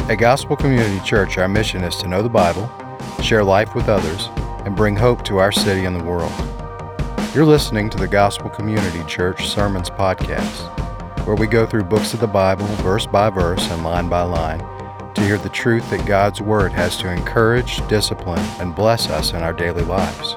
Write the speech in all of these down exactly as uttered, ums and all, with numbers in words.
At Gospel Community Church, our mission is to know the Bible, share life with others, and bring hope to our city and the world. You're listening to the Gospel Community Church Sermons Podcast, where we go through books of the Bible, verse by verse and line by line, to hear the truth that God's Word has to encourage, discipline, and bless us in our daily lives.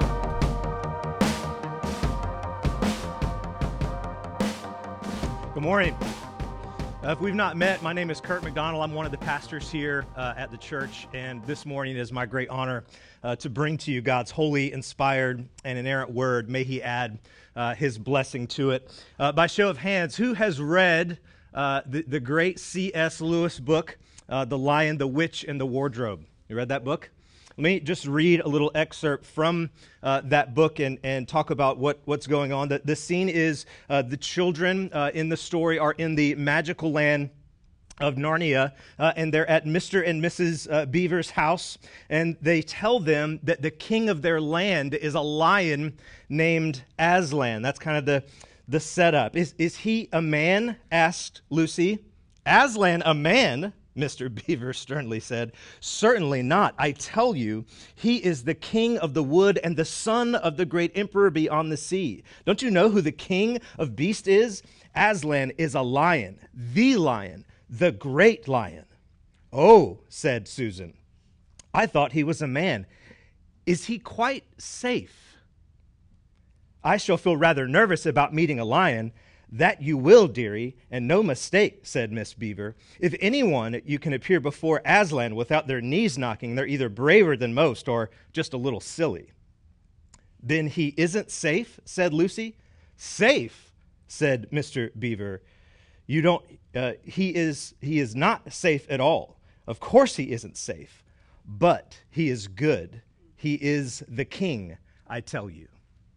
Good morning. Uh, if we've not met, my name is Kurt McDonald. I'm one of the pastors here uh, at the church, and this morning is my great honor uh, to bring to you God's holy, inspired, and inerrant word. May He add uh, His blessing to it. Uh, by show of hands, who has read uh, the, the great C S Lewis book, uh, The Lion, the Witch, and the Wardrobe? You read that book? Let me just read a little excerpt from uh, that book and, and talk about what, what's going on. The, the scene is uh, the children uh, in the story are in the magical land of Narnia, uh, and they're at Mister and Missus Uh, Beaver's house, and they tell them that the king of their land is a lion named Aslan. That's kind of the, the setup. Is, is he a man? Asked Lucy. Aslan, a man? Mister Beaver sternly said. Certainly not. I tell you, he is the king of the wood and the son of the great emperor beyond the sea. Don't you know who the king of beasts is? Aslan is a lion, the lion, the great lion. Oh, said Susan, I thought he was a man. Is he quite safe? I shall feel rather nervous about meeting a lion. That you will, dearie, and no mistake, said Miss Beaver. If anyone you can appear before Aslan without their knees knocking, they're either braver than most or just a little silly. Then he isn't safe, said Lucy. Safe, said Mister Beaver. You don't, uh, he is, he is not safe at all. Of course he isn't safe, but he is good. He is the king, I tell you.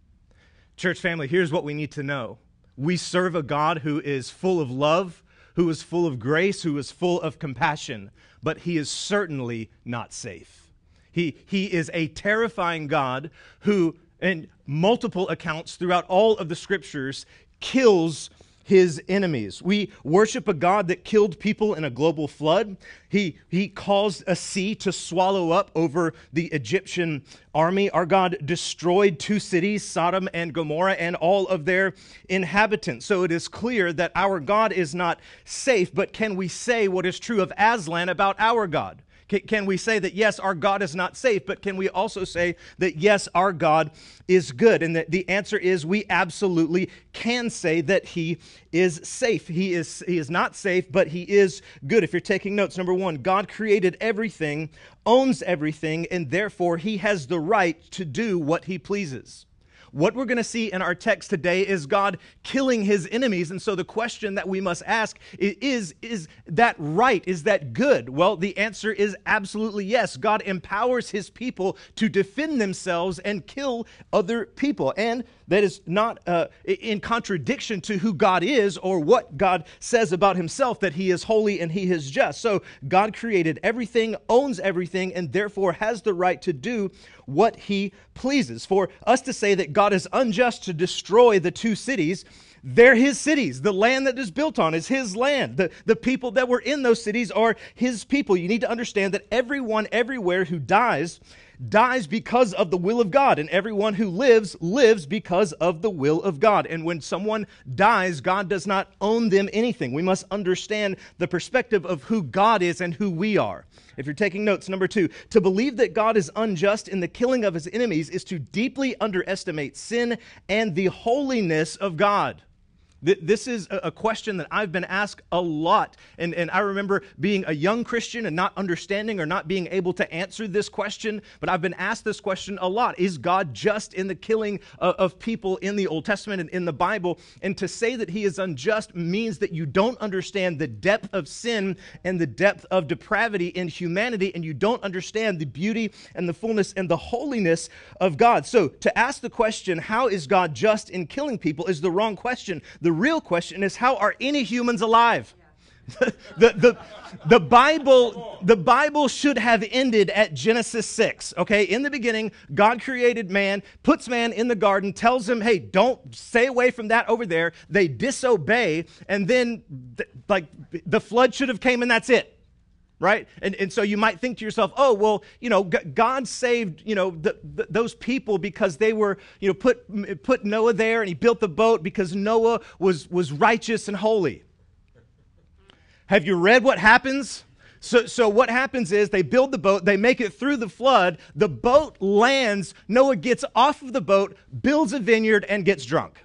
Church family, here's what we need to know. We serve a God who is full of love, who is full of grace, who is full of compassion, but he is certainly not safe. He, he is a terrifying God who, in multiple accounts throughout all of the scriptures, kills his enemies. We worship a God that killed people in a global flood. He, he caused a sea to swallow up over the Egyptian army. Our God destroyed two cities, Sodom and Gomorrah, and all of their inhabitants. So it is clear that our God is not safe, but can we say what is true of Aslan about our God? Can we say that, yes, our God is not safe, but can we also say that, yes, our God is good? And that the answer is we absolutely can say that he is safe. He is, he is not safe, but he is good. If you're taking notes, number one, God created everything, owns everything, and therefore he has the right to do what he pleases. What we're going to see in our text today is God killing his enemies. And so the question that we must ask is, is that right? Is that good? Well, the answer is absolutely yes. God empowers his people to defend themselves and kill other people. And that is not uh, in contradiction to who God is or what God says about himself, that he is holy and he is just. So God created everything, owns everything, and therefore has the right to do what he pleases. For us to say that God is unjust to destroy the two cities, they're his cities. The land that is built on is his land. The, the people that were in those cities are his people. You need to understand that everyone everywhere who dies, dies because of the will of God, and everyone who lives, lives because of the will of God. And when someone dies, God does not own them anything. We must understand the perspective of who God is and who we are. If you're taking notes, number two, to believe that God is unjust in the killing of his enemies is to deeply underestimate sin and the holiness of God. This is a question that I've been asked a lot, and, and I remember being a young Christian and not understanding or not being able to answer this question, but I've been asked this question a lot. Is God just in the killing of, of people in the Old Testament and in the Bible? And to say that he is unjust means that you don't understand the depth of sin and the depth of depravity in humanity, and you don't understand the beauty and the fullness and the holiness of God. So to ask the question, how is God just in killing people, is the wrong question. The real question is, how are any humans alive? the, the, the, Bible, the Bible should have ended at Genesis six, okay? In the beginning, God created man, puts man in the garden, tells him, hey, don't stay away from that over there. They disobey, and then, th- like, the flood should have came and that's it. right? And and so you might think to yourself, oh, well, you know, G- God saved, you know, the, the, those people because they were, you know, put put Noah there, and he built the boat because Noah was was righteous and holy. Have you read what happens? So, so what happens is they build the boat, they make it through the flood, the boat lands, Noah gets off of the boat, builds a vineyard, and gets drunk.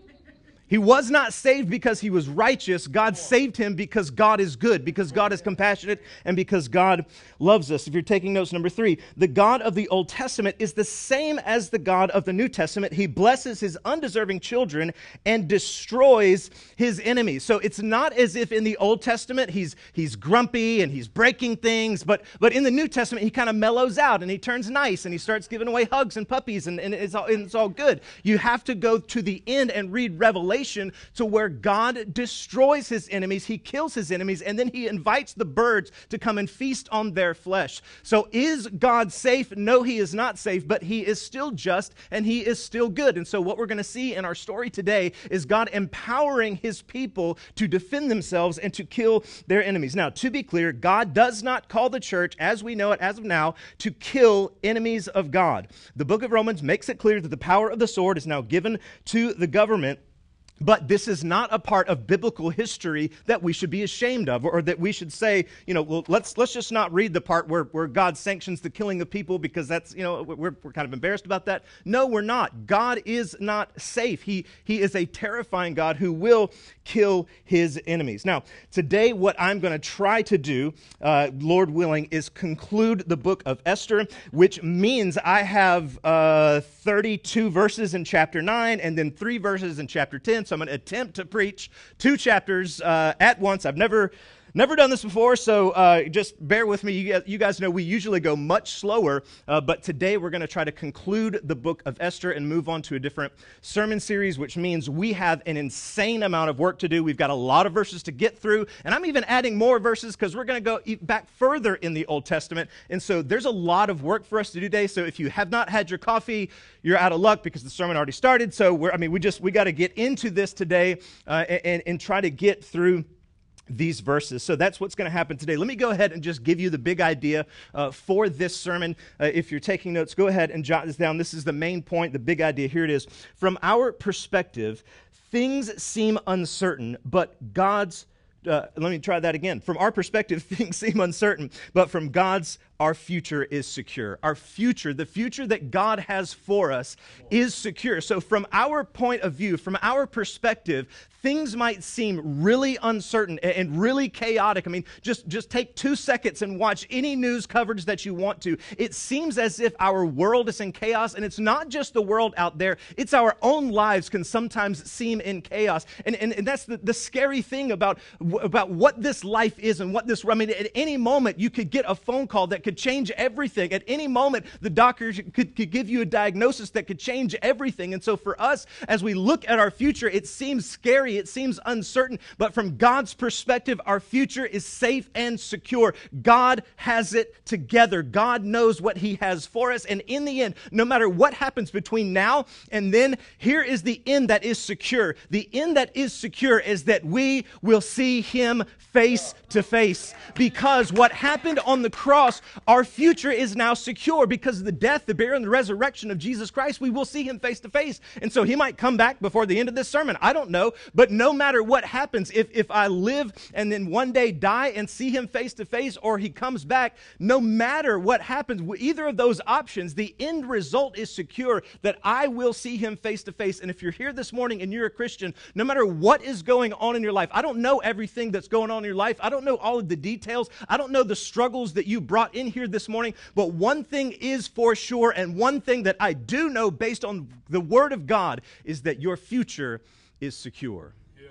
He was not saved because he was righteous. God saved him because God is good, because God is compassionate, and because God loves us. If you're taking notes, number three, the God of the Old Testament is the same as the God of the New Testament. He blesses his undeserving children and destroys his enemies. So it's not as if in the Old Testament he's he's grumpy and he's breaking things, but but in the New Testament he kind of mellows out and he turns nice and he starts giving away hugs and puppies, and, and, it's all, and it's all good. You have to go to the end and read Revelation to where God destroys his enemies, he kills his enemies, and then he invites the birds to come and feast on their flesh. So is God safe? No, he is not safe, but he is still just and he is still good. And so what we're going to see in our story today is God empowering his people to defend themselves and to kill their enemies. Now, to be clear, God does not call the church, as we know it as of now, to kill enemies of God. The book of Romans makes it clear that the power of the sword is now given to the government. But this is not a part of biblical history that we should be ashamed of, or that we should say, you know, well, let's let's just not read the part where, where God sanctions the killing of people because that's, you know, we're, we're kind of embarrassed about that. No, we're not. God is not safe. He, he is a terrifying God who will kill his enemies. Now, today what I'm going to try to do, uh, Lord willing, is conclude the book of Esther, which means I have uh, thirty-two verses in chapter nine and then three verses in chapter ten. So I'm going to attempt to preach two chapters uh, at once. I've never never done this before, so uh, just bear with me. You guys, you guys know we usually go much slower, uh, but today we're going to try to conclude the book of Esther and move on to a different sermon series, which means we have an insane amount of work to do. We've got a lot of verses to get through, and I'm even adding more verses because we're going to go back further in the Old Testament, and so there's a lot of work for us to do today. So if you have not had your coffee, you're out of luck because the sermon already started. So we're, I mean, we just we got to get into this today uh, and, and try to get through these verses. So that's what's going to happen today. Let me go ahead and just give you the big idea uh, for this sermon. Uh, if you're taking notes, go ahead and jot this down. This is the main point, the big idea. Here it is. From our perspective, things seem uncertain, but God's Uh, let me try that again. From our perspective, things seem uncertain, but from God's, our future is secure. Our future, the future that God has for us, is secure. So from our point of view, from our perspective, things might seem really uncertain and really chaotic. I mean, just, just take two seconds and watch any news coverage that you want to. It seems as if our world is in chaos, and it's not just the world out there. It's our own lives can sometimes seem in chaos. And, and, and that's the, the scary thing about, about what this life is and what this, I mean, at any moment you could get a phone call that could change everything. At any moment, the doctor could, could give you a diagnosis that could change everything. And so for us, as we look at our future, it seems scary. It seems uncertain, but from God's perspective, our future is safe and secure. God has it together. God knows what he has for us. And in the end, no matter what happens between now and then, here is the end that is secure. The end that is secure is that we will see him face to face. Because what happened on the cross, our future is now secure. Because of the death, the burial, and the resurrection of Jesus Christ, we will see him face to face. And so he might come back before the end of this sermon. I don't know. But no matter what happens, if, if I live and then one day die and see him face to face, or he comes back, no matter what happens, either of those options, the end result is secure, that I will see him face to face. And if you're here this morning and you're a Christian, no matter what is going on in your life, I don't know everything that's going on in your life. I don't know all of the details. I don't know the struggles that you brought in here this morning. But one thing is for sure, and one thing that I do know based on the Word of God, is that your future is secure. Yeah.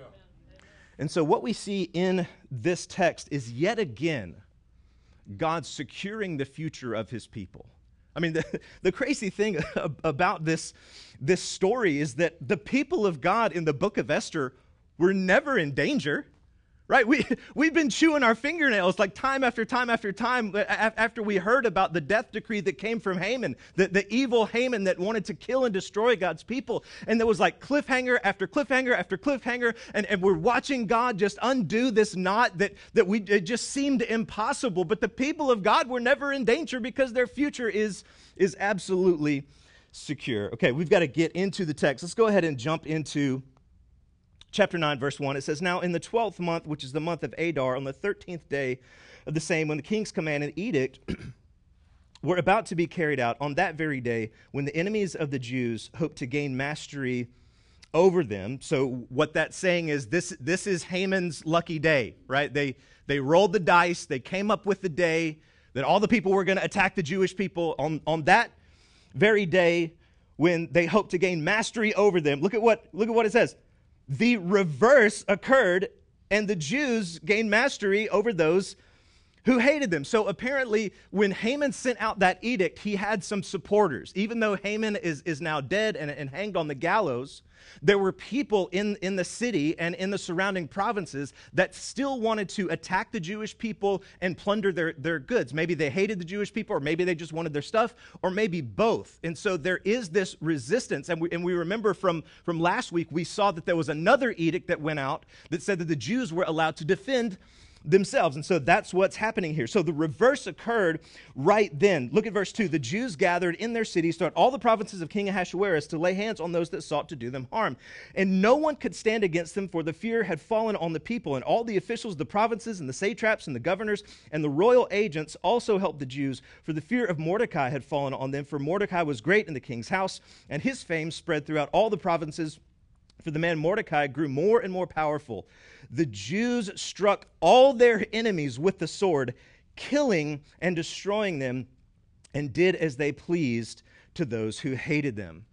And so what we see in this text is yet again God securing the future of his people. I mean, the, the crazy thing about this, this story is that the people of God in the book of Esther were never in danger. Right? We, we've been chewing our fingernails like time after time after time after we heard about the death decree that came from Haman, the, the evil Haman that wanted to kill and destroy God's people. And there was like cliffhanger after cliffhanger after cliffhanger. And, and we're watching God just undo this knot that, that we, it just seemed impossible. But the people of God were never in danger because their future is, is absolutely secure. Okay, we've got to get into the text. Let's go ahead and jump into chapter nine, verse one. It says, "Now in the twelfth month, which is the month of Adar, on the thirteenth day of the same, when the king's command and edict were about to be carried out, on that very day, when the enemies of the Jews hoped to gain mastery over them." So what that's saying is this, this is Haman's lucky day, right? They, they rolled the dice. They came up with the day that all the people were going to attack the Jewish people. On, on that very day, when they hoped to gain mastery over them, look at what, look at what it says. The reverse occurred, and the Jews gained mastery over those who hated them. So apparently, when Haman sent out that edict, he had some supporters. Even though Haman is, is now dead and, and hanged on the gallows, there were people in, in the city and in the surrounding provinces that still wanted to attack the Jewish people and plunder their, their goods. Maybe they hated the Jewish people, or maybe they just wanted their stuff, or maybe both. And so there is this resistance. And we, and we remember from, from last week, we saw that there was another edict that went out that said that the Jews were allowed to defend themselves. And so that's what's happening here. So the reverse occurred right then. Look at verse two. "The Jews gathered in their cities throughout all the provinces of King Ahasuerus to lay hands on those that sought to do them harm. And no one could stand against them, for the fear had fallen on the people. And all the officials of the provinces and the satraps and the governors and the royal agents also helped the Jews, for the fear of Mordecai had fallen on them. For Mordecai was great in the king's house, and his fame spread throughout all the provinces. For the man Mordecai grew more and more powerful. The Jews struck all their enemies with the sword, killing and destroying them, and did as they pleased to those who hated them."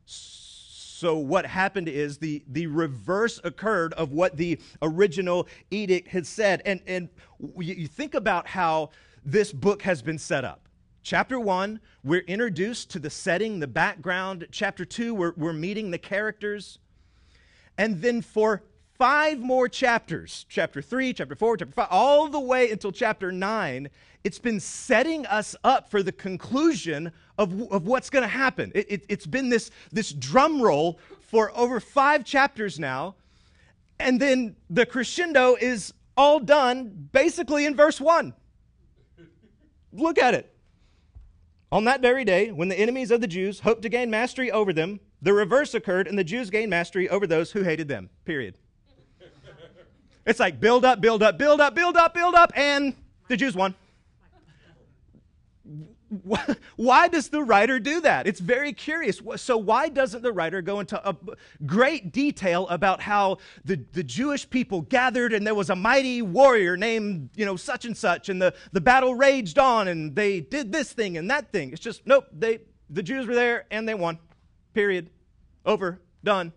So what happened is the, the reverse occurred of what the original edict had said. And, and you think about how this book has been set up. Chapter one, we're introduced to the setting, the background. Chapter two, we're, we're meeting the characters. And then for five more chapters, chapter three, chapter four, chapter five, all the way until chapter nine, it's been setting us up for the conclusion of, of what's going to happen. It, it, it's been this, this drum roll for over five chapters now. And then the crescendo is all done basically in verse one. Look at it. "On that very day, when the enemies of the Jews hoped to gain mastery over them, the reverse occurred, and the Jews gained mastery over those who hated them." Period. It's like build up, build up, build up, build up, build up, and the Jews won. Why does the writer do that? It's very curious. So why doesn't the writer go into a great detail about how the, the Jewish people gathered and there was a mighty warrior named, you know, such and such, and the, the battle raged on and they did this thing and that thing? It's just, nope, they the Jews were there and they won. Period. Over. Done.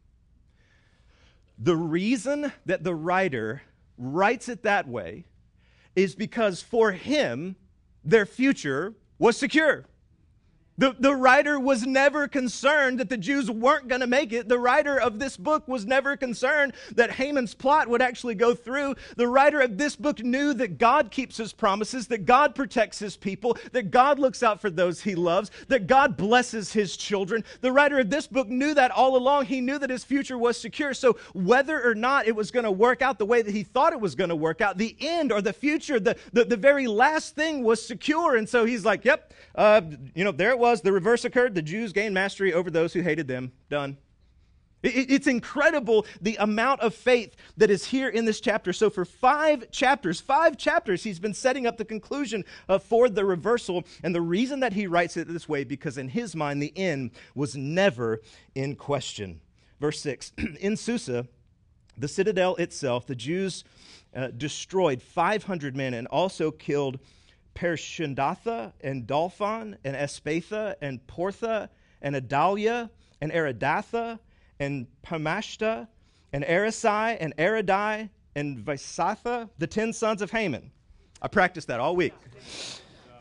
The reason that the writer writes it that way is because for him, their future was secure. The, the writer was never concerned that the Jews weren't going to make it. The writer of this book was never concerned that Haman's plot would actually go through. The writer of this book knew that God keeps his promises, that God protects his people, that God looks out for those he loves, that God blesses his children. The writer of this book knew that all along. He knew that his future was secure. So whether or not it was going to work out the way that he thought it was going to work out, the end or the future, the, the, the very last thing was secure. And so he's like, yep, uh, you know, there it was. The reverse occurred. The Jews gained mastery over those who hated them. Done. It, it's incredible the amount of faith that is here in this chapter. So for five chapters, five chapters, he's been setting up the conclusion uh, for the reversal. And the reason that he writes it this way, because in his mind, the end was never in question. Verse six, "In Susa, the citadel itself, the Jews uh, destroyed five hundred men and also killed Parshandatha and Dalphon and Espatha and Portha and Adalia and Aridatha and Pamashta and Arisai and Aridai and Visatha, the ten sons of Haman." I practiced that all week.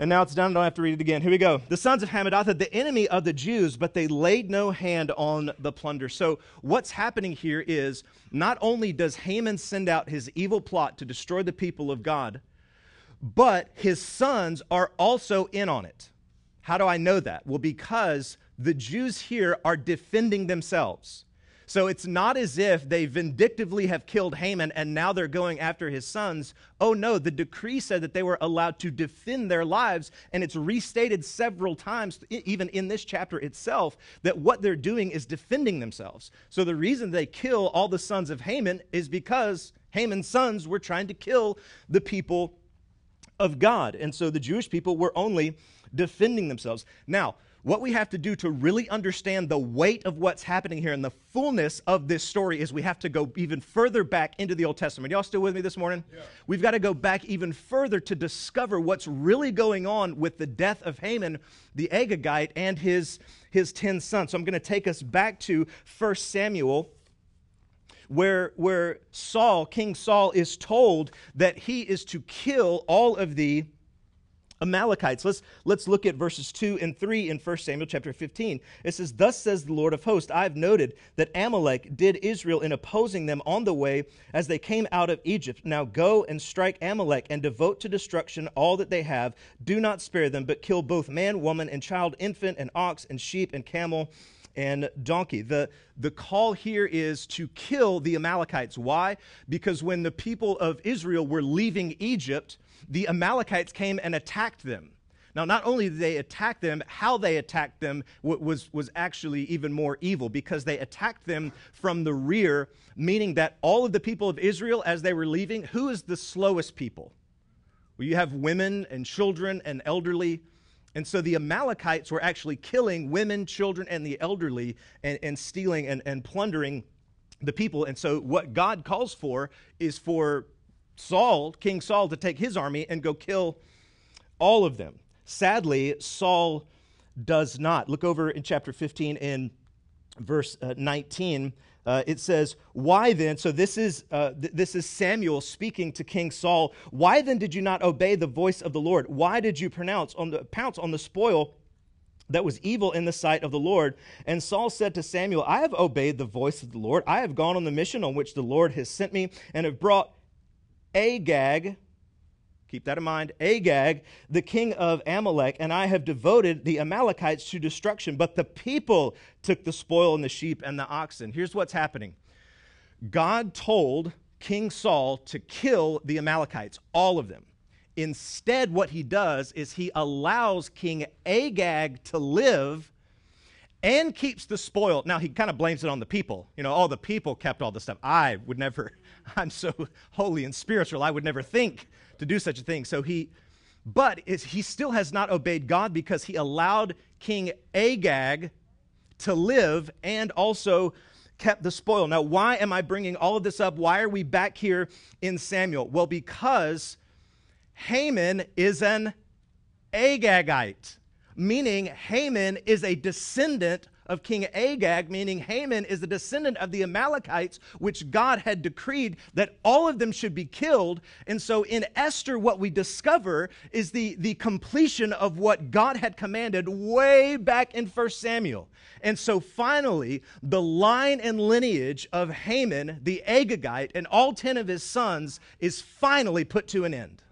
And now it's done. I don't have to read it again. Here we go. The sons of Hammedatha, the enemy of the Jews, but they laid no hand on the plunder. So what's happening here is not only does Haman send out his evil plot to destroy the people of God, but his sons are also in on it. How do I know that? Well, because the Jews here are defending themselves. So it's not as if they vindictively have killed Haman and now they're going after his sons. Oh no, the decree said that they were allowed to defend their lives, and it's restated several times, even in this chapter itself, that what they're doing is defending themselves. So the reason they kill all the sons of Haman is because Haman's sons were trying to kill the people of God. And so the Jewish people were only defending themselves. Now, what we have to do to really understand the weight of what's happening here and the fullness of this story is we have to go even further back into the Old Testament. Y'all still with me this morning? Yeah. We've got to go back even further to discover what's really going on with the death of Haman, the Agagite, and his, his ten sons. So I'm going to take us back to First Samuel, where, where Saul, King Saul, is told that he is to kill all of the Amalekites. Let's, let's look at verses two and three in First Samuel chapter fifteen. It says, "Thus says the Lord of hosts, I have noted that Amalek did Israel in opposing them on the way as they came out of Egypt. Now go and strike Amalek and devote to destruction all that they have. Do not spare them, but kill both man, woman, and child, infant, and ox, and sheep, and camel, and donkey." The, the call here is to kill the Amalekites. Why? Because when the people of Israel were leaving Egypt, the Amalekites came and attacked them. Now, not only did they attack them, how they attacked them was, was actually even more evil, because they attacked them from the rear, meaning that all of the people of Israel, as they were leaving, who is the slowest people? Well, you have women and children and elderly. And so the Amalekites were actually killing women, children, and the elderly, and, and stealing and, and plundering the people. And so what God calls for is for Saul, King Saul, to take his army and go kill all of them. Sadly, Saul does not. Look over in chapter fifteen in verse uh, nineteen. Uh, it says, "Why then," so this is uh, th- this is Samuel speaking to King Saul, "Why then did you not obey the voice of the Lord? Why did you pronounce on the pounce on the spoil that was evil in the sight of the Lord?" And Saul said to Samuel, "I have obeyed the voice of the Lord. I have gone on the mission on which the Lord has sent me, and have brought Agag," keep that in mind, "Agag, the king of Amalek, and I have devoted the Amalekites to destruction. But the people took the spoil and the sheep and the oxen." Here's what's happening. God told King Saul to kill the Amalekites, all of them. Instead, what he does is he allows King Agag to live and keeps the spoil. Now, he kind of blames it on the people. You know, all the people kept all the stuff. I would never, I'm so holy and spiritual, I would never think to do such a thing. So he, but is, he still has not obeyed God, because he allowed King Agag to live and also kept the spoil. Now, why am I bringing all of this up? Why are we back here in Samuel? Well, because Haman is an Agagite, meaning Haman is a descendant of King Agag, meaning Haman is the descendant of the Amalekites, which God had decreed that all of them should be killed. And so in Esther, what we discover is the, the completion of what God had commanded way back in First Samuel. And so finally, the line and lineage of Haman, the Agagite, and all ten of his sons is finally put to an end.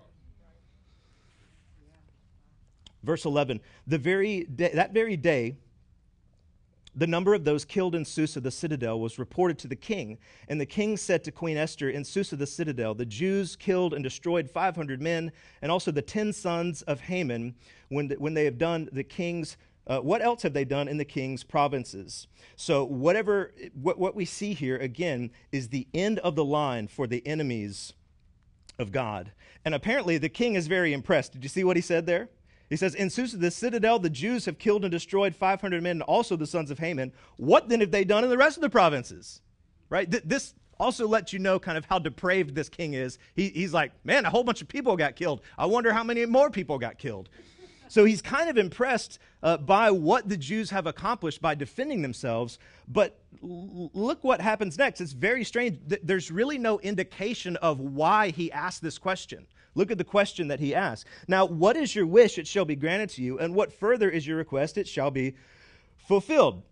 Verse eleven, the very day, that very day, the number of those killed in Susa, the citadel, was reported to the king. And the king said to Queen Esther, "In Susa, the citadel, the Jews killed and destroyed five hundred men, and also the ten sons of Haman, when, when they have done the king's, uh, what else have they done in the king's provinces?" So whatever, what, what we see here, again, is the end of the line for the enemies of God. And apparently the king is very impressed. Did you see what he said there? He says, "In Susa, the citadel, the Jews have killed and destroyed five hundred men, and also the sons of Haman. What then have they done in the rest of the provinces?" Right? Th- this also lets you know kind of how depraved this king is. He, he's like, man, a whole bunch of people got killed. I wonder how many more people got killed. So he's kind of impressed uh, by what the Jews have accomplished by defending themselves. But l- look what happens next. It's very strange. There's really no indication of why he asked this question. Look at the question that he asked. Now, what is your wish? It shall be granted to you. And what further is your request? It shall be fulfilled.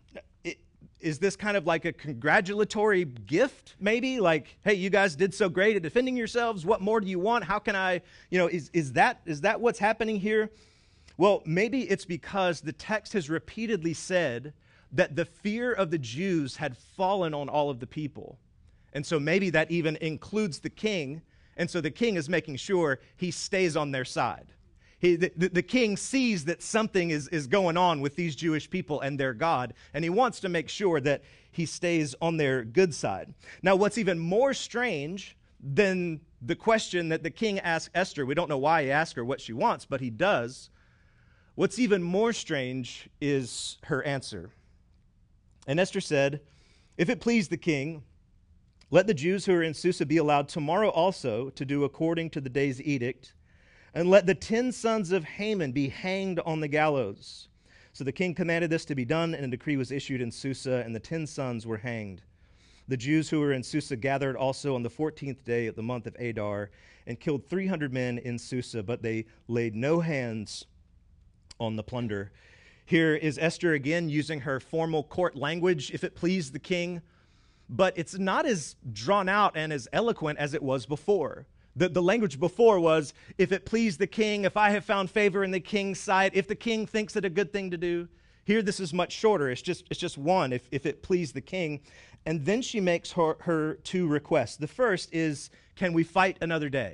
Is this kind of like a congratulatory gift, maybe? Like, hey, you guys did so great at defending yourselves. What more do you want? How can I, you know, is, is that is that what's happening here? Well, maybe it's because the text has repeatedly said that the fear of the Jews had fallen on all of the people. And so maybe that even includes the king. And so the king is making sure he stays on their side. He, the, the king sees that something is, is going on with these Jewish people and their God, and he wants to make sure that he stays on their good side. Now, what's even more strange than the question that the king asked Esther, we don't know why he asked her what she wants, but he does. What's even more strange is her answer. And Esther said, if it please the king, let the Jews who are in Susa be allowed tomorrow also to do according to the day's edict, and let the ten sons of Haman be hanged on the gallows. So the king commanded this to be done, and a decree was issued in Susa, and the ten sons were hanged. The Jews who were in Susa gathered also on the fourteenth day of the month of Adar, and killed three hundred men in Susa, but they laid no hands on the plunder. Here is Esther again using her formal court language, if it pleased the king, but it's not as drawn out and as eloquent as it was before. The, the language before was, if it please the king, if I have found favor in the king's sight, if the king thinks it a good thing to do. Here, this is much shorter. It's just, it's just one, if, if it please the king. And then she makes her, her two requests. The first is, can we fight another day?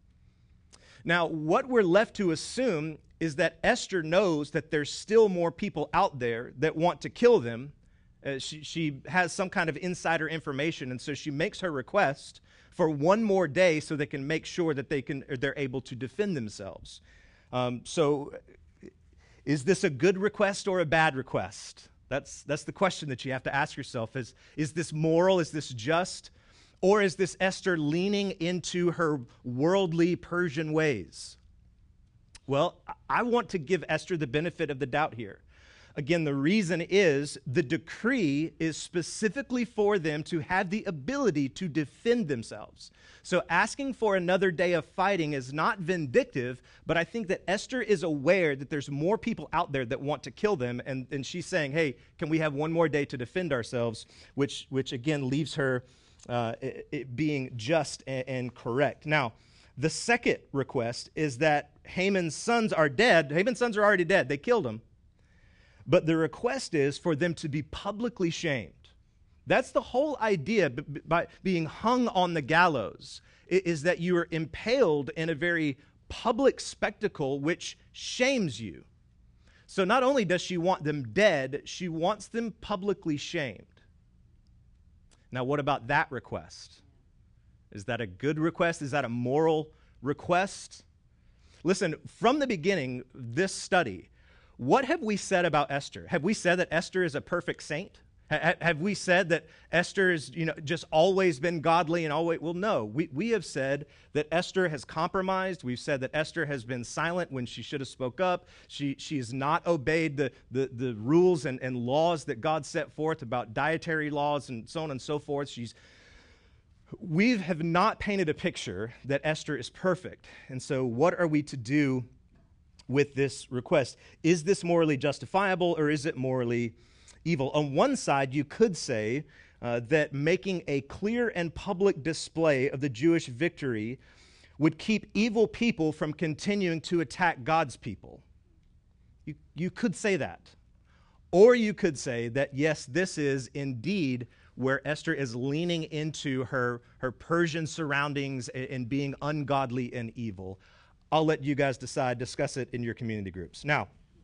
Now, what we're left to assume is that Esther knows that there's still more people out there that want to kill them. Uh, she, she has some kind of insider information, and so she makes her request for one more day so they can make sure that they can, they're able to defend themselves. Um, so is this a good request or a bad request? That's, that's the question that you have to ask yourself. Is, is this moral? Is this just? Or is this Esther leaning into her worldly Persian ways? Well, I want to give Esther the benefit of the doubt here. Again, the reason is the decree is specifically for them to have the ability to defend themselves. So asking for another day of fighting is not vindictive, but I think that Esther is aware that there's more people out there that want to kill them, and, and she's saying, hey, can we have one more day to defend ourselves, which, which again, leaves her uh, it, it being just and, and correct. Now, the second request is that Haman's sons are dead. Haman's sons are already dead. They killed him. But the request is for them to be publicly shamed. That's the whole idea by being hung on the gallows, is that you are impaled in a very public spectacle which shames you. So not only does she want them dead, she wants them publicly shamed. Now, what about that request? Is that a good request? Is that a moral request? Listen, from the beginning, this study, what have we said about Esther? Have we said that Esther is a perfect saint? Ha- have we said that Esther has, you know, just always been godly and always? Well, no. We, we have said that Esther has compromised. We've said that Esther has been silent when she should have spoke up. She, she has not obeyed the, the, the rules and, and laws that God set forth about dietary laws and so on and so forth. She's We have not painted a picture that Esther is perfect. And so what are we to do with this request? Is this morally justifiable, or is it morally evil? On one side, you could say uh, that making a clear and public display of the Jewish victory would keep evil people from continuing to attack God's people. You, you could say that. Or you could say that, yes, this is indeed where Esther is leaning into her, her Persian surroundings and, and being ungodly and evil. I'll let you guys decide, discuss it in your community groups. Now,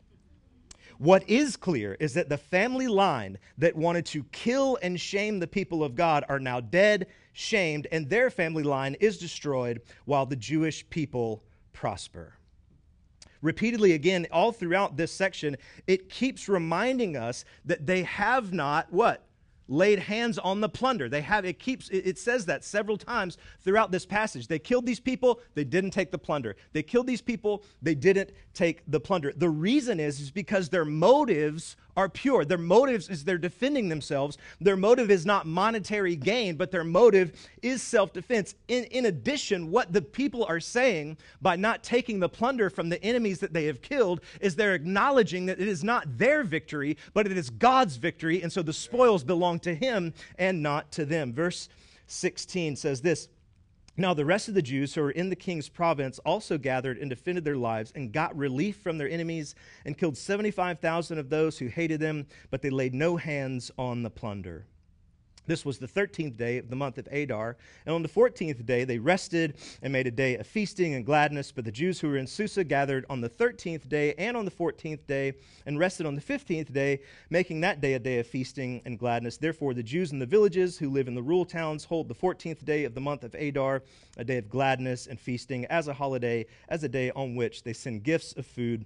what is clear is that the family line that wanted to kill and shame the people of God are now dead, shamed, and their family line is destroyed while the Jewish people prosper. Repeatedly, again, all throughout this section, it keeps reminding us that they have not, what? laid hands on the plunder. They have, it keeps, it, it says that several times throughout this passage. They killed these people, they didn't take the plunder. They killed these people, they didn't take the plunder. The reason is, is because their motives are pure. Their motives is they're defending themselves. Their motive is not monetary gain, but their motive is self-defense. In, in addition, what the people are saying by not taking the plunder from the enemies that they have killed is they're acknowledging that it is not their victory, but it is God's victory, and so the spoils belong to him and not to them. Verse sixteen says this, "Now the rest of the Jews who were in the king's province also gathered and defended their lives and got relief from their enemies and killed seventy-five thousand of those who hated them, but they laid no hands on the plunder." This was the thirteenth day of the month of Adar, and on the fourteenth day they rested and made a day of feasting and gladness. But the Jews who were in Susa gathered on the thirteenth day and on the fourteenth day and rested on the fifteenth day, making that day a day of feasting and gladness. Therefore the Jews in the villages who live in the rural towns hold the fourteenth day of the month of Adar, a day of gladness and feasting, as a holiday, as a day on which they send gifts of food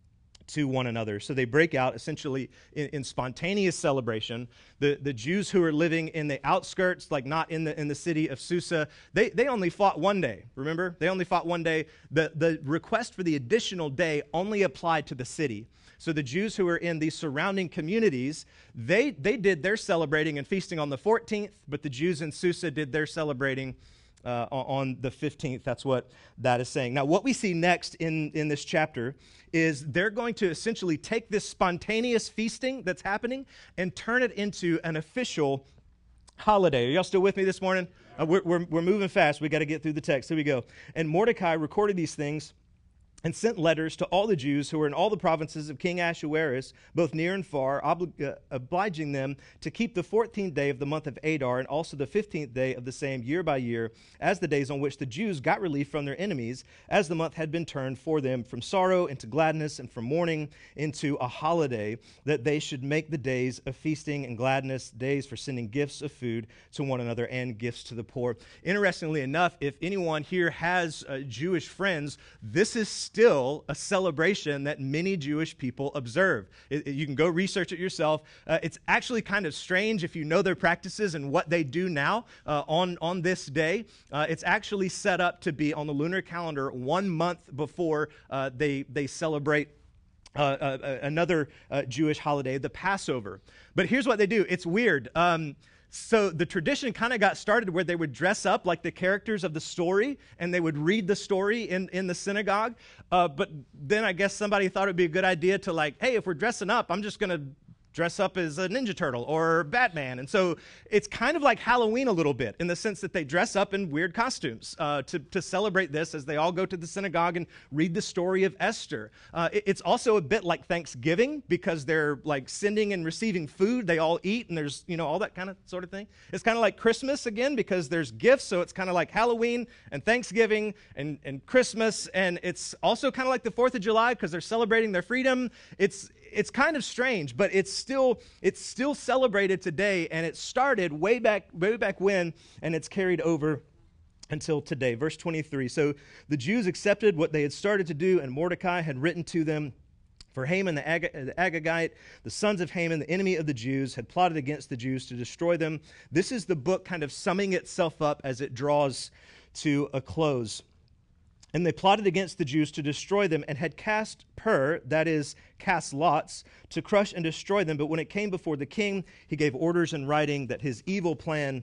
to one another. So they break out essentially in, in spontaneous celebration. The, the Jews who are living in the outskirts, like not in the in the city of Susa, they, they only fought one day, remember? They only fought one day. The, the request for the additional day only applied to the city. So the Jews who were in these surrounding communities, they, they did their celebrating and feasting on the fourteenth, but the Jews in Susa did their celebrating Uh, on the fifteenth. That's what that is saying. Now, what we see next in, in this chapter is they're going to essentially take this spontaneous feasting that's happening and turn it into an official holiday. Are y'all still with me this morning? Uh, we're, we're, we're moving fast. We got to get through the text. Here we go. "And Mordecai recorded these things and sent letters to all the Jews who were in all the provinces of King Ahasuerus, both near and far, obli- uh, obliging them to keep the fourteenth day of the month of Adar and also the fifteenth day of the same year by year, as the days on which the Jews got relief from their enemies, as the month had been turned for them from sorrow into gladness and from mourning into a holiday, that they should make the days of feasting and gladness, days for sending gifts of food to one another and gifts to the poor." Interestingly enough, if anyone here has uh, Jewish friends, this is still a celebration that many Jewish people observe. It, it, you can go research it yourself. Uh, it's actually kind of strange if you know their practices and what they do now uh, on, on this day. Uh, it's actually set up to be on the lunar calendar one month before uh, they, they celebrate Uh, uh, another uh, Jewish holiday, the Passover. But here's what they do. It's weird. Um, so the tradition kind of got started where they would dress up like the characters of the story, and they would read the story in, in the synagogue. Uh, but then I guess somebody thought it would be a good idea to like, hey, if we're dressing up, I'm just going to dress up as a Ninja Turtle or Batman. And so it's kind of like Halloween a little bit in the sense that they dress up in weird costumes uh, to, to celebrate this as they all go to the synagogue and read the story of Esther. Uh, it, it's also a bit like Thanksgiving because they're like sending and receiving food. They all eat and there's, you know, all that kind of sort of thing. It's kind of like Christmas again because there's gifts. So it's kind of like Halloween and Thanksgiving and, and Christmas. And it's also kind of like the fourth of July because they're celebrating their freedom. It's It's kind of strange, but it's still it's still celebrated today, and it started way back way back when, and it's carried over until today. Verse twenty-three, "So the Jews accepted what they had started to do, and Mordecai had written to them. For Haman the, Ag- the Agagite, the sons of Haman, the enemy of the Jews, had plotted against the Jews to destroy them." This is the book kind of summing itself up as it draws to a close. "And they plotted against the Jews to destroy them and had cast pur," that is, cast lots, "to crush and destroy them. But when it came before the king, he gave orders in writing that his evil plan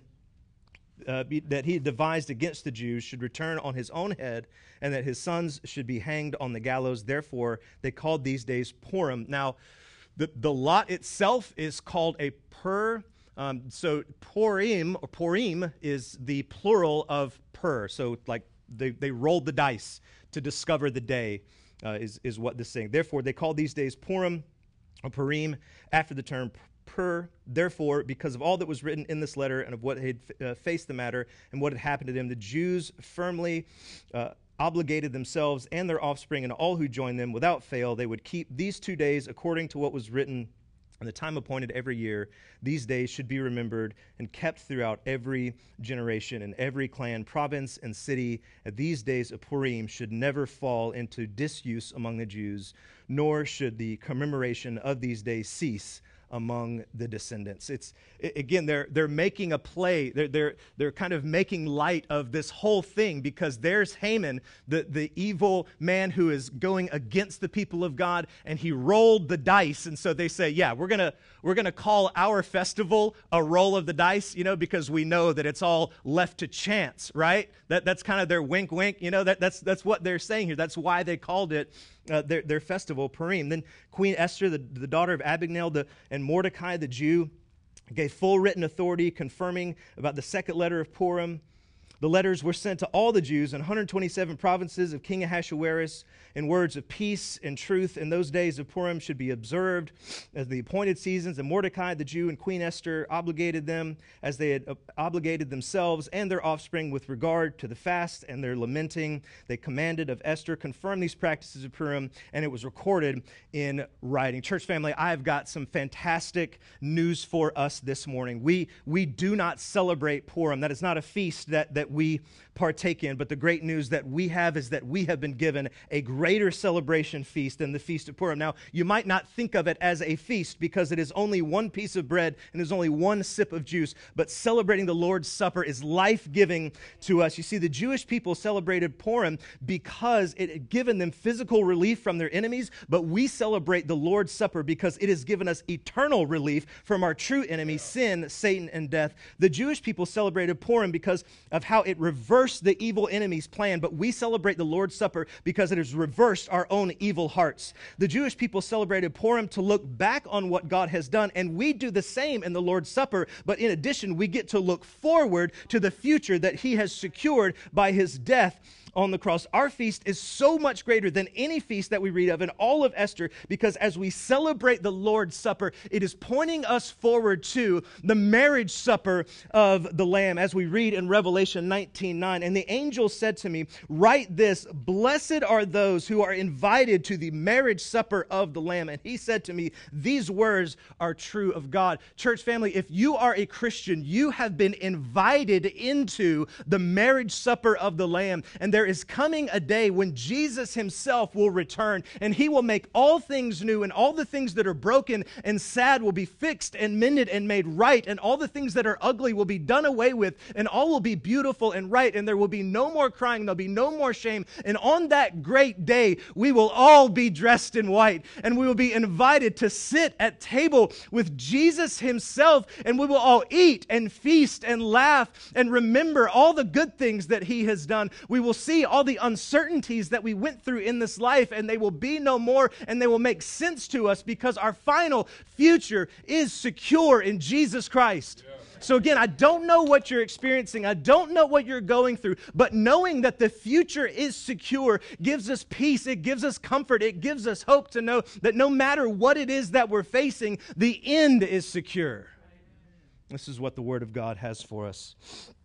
uh, be, that he had devised against the Jews should return on his own head, and that his sons should be hanged on the gallows. Therefore, they called these days Purim." Now, the, the lot itself is called a pur. Um, so Purim, or Purim, is the plural of pur. So like, They they rolled the dice to discover the day, uh, is, is what this is saying. "Therefore, they call these days Purim, or Purim, after the term pur. Therefore, because of all that was written in this letter and of what had uh, faced the matter and what had happened to them, the Jews firmly uh, obligated themselves and their offspring and all who joined them without fail. They would keep these two days according to what was written and the time appointed every year. These days should be remembered and kept throughout every generation and every clan, province, and city. And these days of Purim should never fall into disuse among the Jews, nor should the commemoration of these days cease among the descendants. It's again, they're they're making a play. They're they're they're kind of making light of this whole thing because there's Haman, the, the evil man who is going against the people of God, and he rolled the dice. And so they say, yeah, we're gonna we're gonna call our festival a roll of the dice, you know, because we know that it's all left to chance, right? That that's kind of their wink wink, you know, that that's that's what they're saying here. That's why they called it Uh, their, their festival, Purim. Then Queen Esther, the, the daughter of Abigail, the, and Mordecai, the Jew, gave full written authority confirming about the second letter of Purim. The letters were sent to all the Jews in one hundred twenty-seven provinces of King Ahasuerus in words of peace and truth. In those days of Purim should be observed as the appointed seasons. And Mordecai, the Jew, and Queen Esther obligated them as they had obligated themselves and their offspring with regard to the fast and their lamenting. They commanded of Esther, confirm these practices of Purim, and it was recorded in writing. Church family, I've got some fantastic news for us this morning. We we do not celebrate Purim. That is not a feast that, that we partake in, but the great news that we have is that we have been given a greater celebration feast than the Feast of Purim. Now, you might not think of it as a feast because it is only one piece of bread and there's only one sip of juice, but celebrating the Lord's Supper is life-giving to us. You see, the Jewish people celebrated Purim because it had given them physical relief from their enemies, but we celebrate the Lord's Supper because it has given us eternal relief from our true enemy, sin, Satan, and death. The Jewish people celebrated Purim because of how it reversed the evil enemy's plan, but we celebrate the Lord's Supper because it has reversed our own evil hearts. The Jewish people celebrated Purim to look back on what God has done, and we do the same in the Lord's Supper, but in addition, we get to look forward to the future that He has secured by His death on the cross. Our feast is so much greater than any feast that we read of in all of Esther, because as we celebrate the Lord's Supper, it is pointing us forward to the marriage supper of the Lamb, as we read in Revelation nineteen nine. And the angel said to me, write this, blessed are those who are invited to the marriage supper of the Lamb. And he said to me, these words are true of God. Church family, if you are a Christian, you have been invited into the marriage supper of the Lamb. And there There is coming a day when Jesus Himself will return, and He will make all things new, and all the things that are broken and sad will be fixed and mended and made right, and all the things that are ugly will be done away with, and all will be beautiful and right, and there will be no more crying, there'll be no more shame. And on that great day, we will all be dressed in white, and we will be invited to sit at table with Jesus Himself, and we will all eat and feast and laugh and remember all the good things that He has done. We will see all the uncertainties that we went through in this life, and they will be no more, and they will make sense to us because our final future is secure in Jesus Christ. Yeah. So again, I don't know what you're experiencing. I don't know what you're going through, but knowing that the future is secure gives us peace. It gives us comfort. It gives us hope to know that no matter what it is that we're facing, the end is secure. This is what the Word of God has for us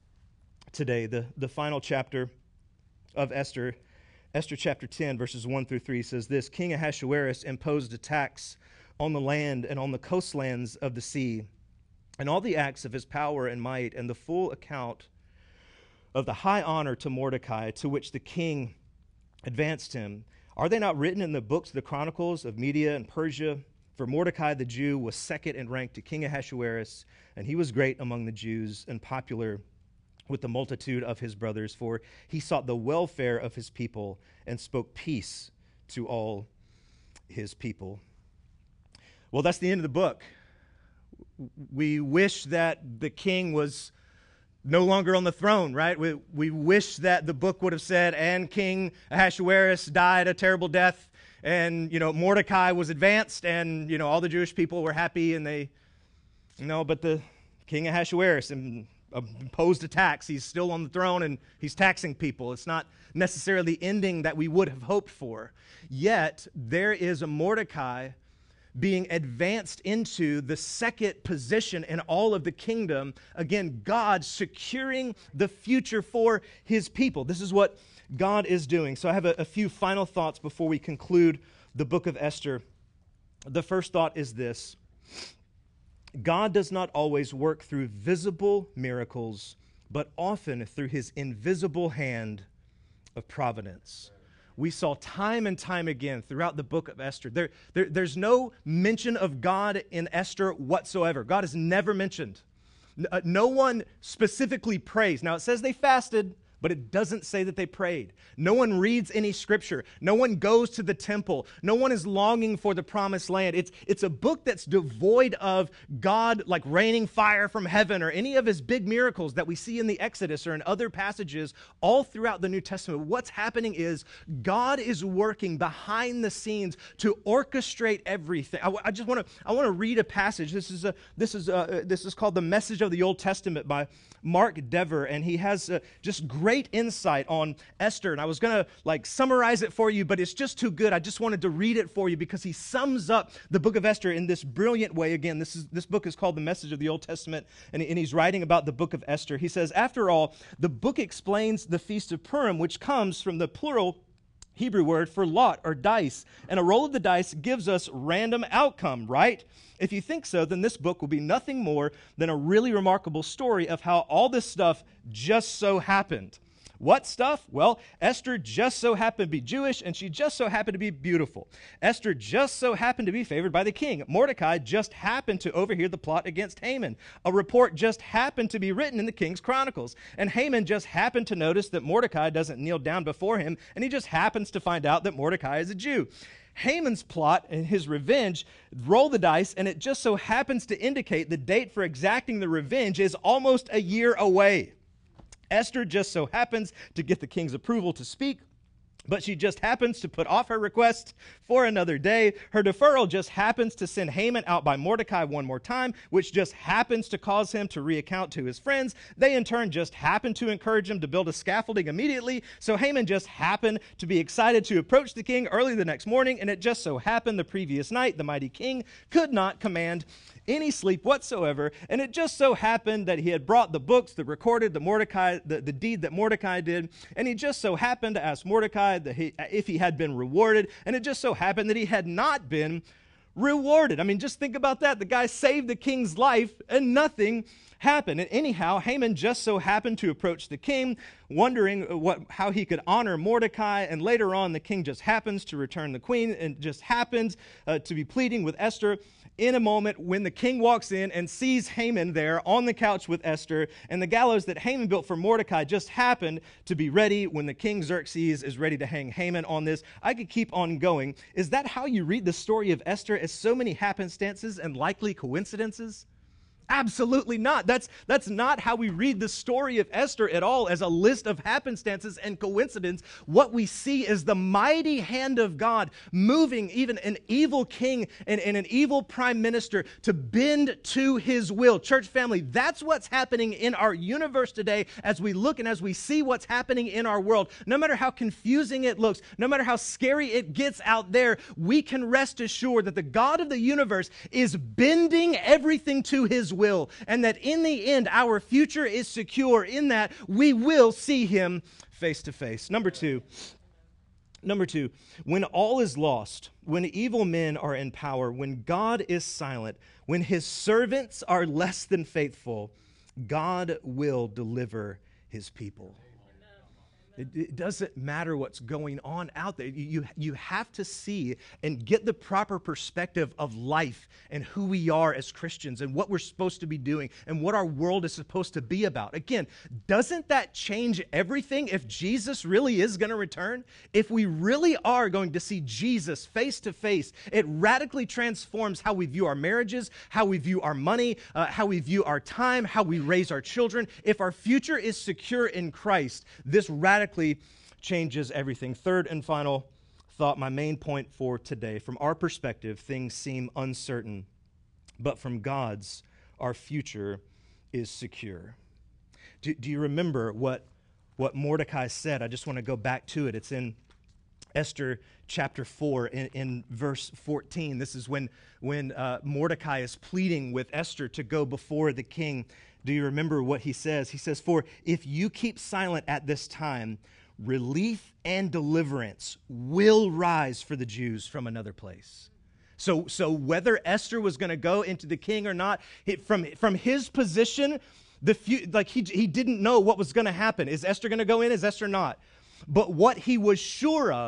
today. The, the final chapter of Esther, Esther chapter ten, verses one through three says this, King Ahasuerus imposed a tax on the land and on the coastlands of the sea, and all the acts of his power and might, and the full account of the high honor to Mordecai, to which the king advanced him. Are they not written in the books of the chronicles of Media and Persia? For Mordecai the Jew was second in rank to King Ahasuerus, and he was great among the Jews and popular with the multitude of his brothers, for he sought the welfare of his people and spoke peace to all his people. Well, that's the end of the book. We wish that the king was no longer on the throne, right? We, we wish that the book would have said, and King Ahasuerus died a terrible death, and, you know, Mordecai was advanced, and, you know, all the Jewish people were happy, and they, you know, but the King Ahasuerus and imposed a tax. He's still on the throne and he's taxing people. It's not necessarily the ending that we would have hoped for. Yet, there is a Mordecai being advanced into the second position in all of the kingdom. Again, God securing the future for His people. This is what God is doing. So I have a, a few final thoughts before we conclude the book of Esther. The first thought is this. God does not always work through visible miracles, but often through His invisible hand of providence. we saw time and time again throughout the book of Esther. There, there, there's no mention of God in Esther whatsoever. God is never mentioned. No one specifically prays. Now, it says they fasted, but it doesn't say that they prayed. No one reads any scripture. No one goes to the temple. No one is longing for the promised land. It's, it's a book that's devoid of God like raining fire from heaven or any of his big miracles that we see in the Exodus or in other passages all throughout the New Testament. What's happening is God is working behind the scenes to orchestrate everything. I, I just want to I want to read a passage. This is a this is a, this is called The Message of the Old Testament by Mark Dever, and he has uh, just great insight on Esther. And I was going to like summarize it for you, but it's just too good. I just wanted to read it for you because he sums up the book of Esther in this brilliant way. Again, this is this book is called The Message of the Old Testament, and, and he's writing about the book of Esther. He says, after all, the book explains the Feast of Purim, which comes from the plural Hebrew word for lot or dice. And a roll of the dice gives us random outcome, right? If you think so, then this book will be nothing more than a really remarkable story of how all this stuff just so happened. What stuff? Well, Esther just so happened to be Jewish, and she just so happened to be beautiful. Esther just so happened to be favored by the king. Mordecai just happened to overhear the plot against Haman. A report just happened to be written in the king's chronicles. And Haman just happened to notice that Mordecai doesn't kneel down before him, and he just happens to find out that Mordecai is a Jew. Haman's plot and his revenge roll the dice, and it just so happens to indicate the date for exacting the revenge is almost a year away. Esther just so happens to get the king's approval to speak, but she just happens to put off her request for another day. Her deferral just happens to send Haman out by Mordecai one more time, which just happens to cause him to recount to his friends. They in turn just happen to encourage him to build a scaffolding immediately. So Haman just happened to be excited to approach the king early the next morning, and it just so happened the previous night the mighty king could not command any sleep whatsoever, and it just so happened that he had brought the books that recorded the Mordecai, the, the deed that Mordecai did, and he just so happened to ask Mordecai that he, if he had been rewarded, and it just so happened that he had not been rewarded. I mean, just think about that. The guy saved the king's life, and nothing happened. And anyhow, Haman just so happened to approach the king, wondering what how he could honor Mordecai, and later on, the king just happens to return the queen, and just happens uh, to be pleading with Esther in a moment when the king walks in and sees Haman there on the couch with Esther, and the gallows that Haman built for Mordecai just happened to be ready when the king Xerxes is ready to hang Haman on this. I could keep on going. Is that how you read the story of Esther, as so many happenstances and likely coincidences? Absolutely not. That's, that's not how we read the story of Esther at all, as a list of happenstances and coincidence. What we see is the mighty hand of God moving even an evil king and, and an evil prime minister to bend to his will. Church family, that's what's happening in our universe today as we look and as we see what's happening in our world. No matter how confusing it looks, no matter how scary it gets out there, we can rest assured that the God of the universe is bending everything to his will. will, and that in the end, our future is secure in that we will see him face to face. Number two, number two, when all is lost, when evil men are in power, when God is silent, when his servants are less than faithful, God will deliver his people. It, it doesn't matter what's going on out there. You, you have to see and get the proper perspective of life and who we are as Christians and what we're supposed to be doing and what our world is supposed to be about. Again, doesn't that change everything if Jesus really is going to return? If we really are going to see Jesus face to face, it radically transforms how we view our marriages, how we view our money, uh, how we view our time, how we raise our children. If our future is secure in Christ, this radically changes everything. Third and final thought, my main point for today. From our perspective, things seem uncertain, but from God's, our future is secure. Do, do you remember what, what Mordecai said? I just want to go back to it. It's in Esther chapter four, in, in verse fourteen. This is when, when uh, Mordecai is pleading with Esther to go before the king. Do you remember what he says? He says, "For if you keep silent at this time, relief and deliverance will rise for the Jews from another place." So, so whether Esther was going to go into the king or not, it, from, from his position, the few, like he, he didn't know what was going to happen. Is Esther going to go in? Is Esther not? But what he was sure of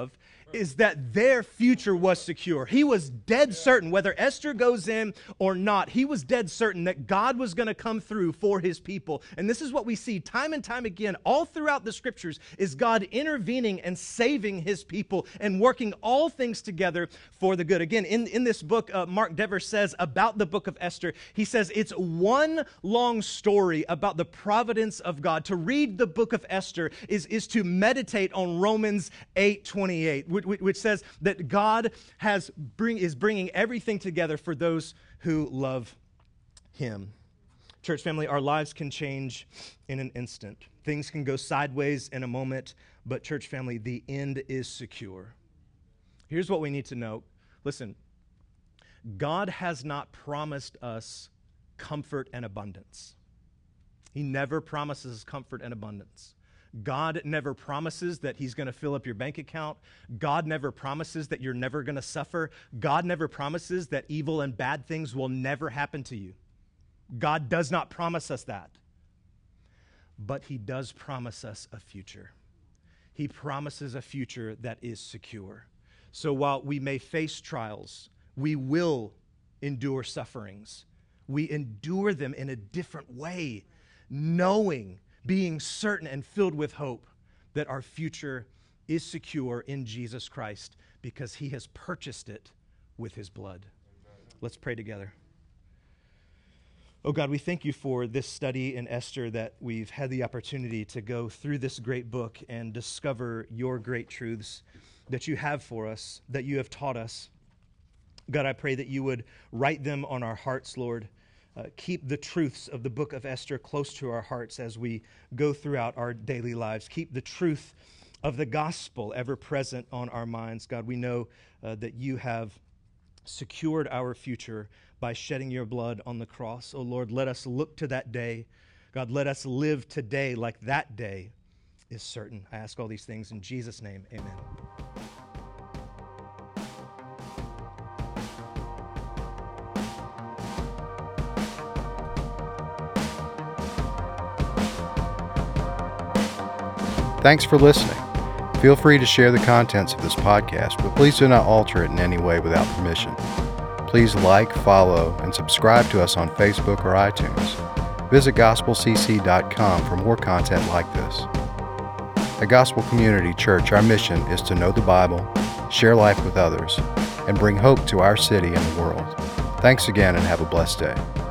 is that their future was secure. He was dead certain, whether Esther goes in or not, he was dead certain that God was going to come through for his people. And this is what we see time and time again, all throughout the scriptures, is God intervening and saving his people and working all things together for the good. Again, in, in this book, uh, Mark Dever says about the book of Esther, he says it's one long story about the providence of God. To read the book of Esther is, is to meditate on Romans eight twenty-eight, which says that God has bring, is bringing everything together for those who love him. Church family, our lives can change in an instant. Things can go sideways in a moment, but church family, the end is secure. Here's what we need to know. Listen, God has not promised us comfort and abundance. He never promises comfort and abundance. God never promises that he's going to fill up your bank account. God never promises that you're never going to suffer. God never promises that evil and bad things will never happen to you. God does not promise us that. But he does promise us a future. He promises a future that is secure. So while we may face trials, we will endure sufferings. We endure them in a different way, knowing, being certain and filled with hope that our future is secure in Jesus Christ because he has purchased it with his blood. Let's pray together. Oh God, we thank you for this study in Esther, that we've had the opportunity to go through this great book and discover your great truths that you have for us, that you have taught us. God, I pray that you would write them on our hearts, Lord. Uh, keep the truths of the book of Esther close to our hearts as we go throughout our daily lives. Keep the truth of the gospel ever present on our minds. God, we know uh, that you have secured our future by shedding your blood on the cross. Oh Lord, let us look to that day. God, let us live today like that day is certain. I ask all these things in Jesus' name, amen. Thanks for listening. Feel free to share the contents of this podcast, but please do not alter it in any way without permission. Please like, follow, and subscribe to us on Facebook or iTunes. Visit gospel c c dot com for more content like this. At Gospel Community Church, our mission is to know the Bible, share life with others, and bring hope to our city and the world. Thanks again, and have a blessed day.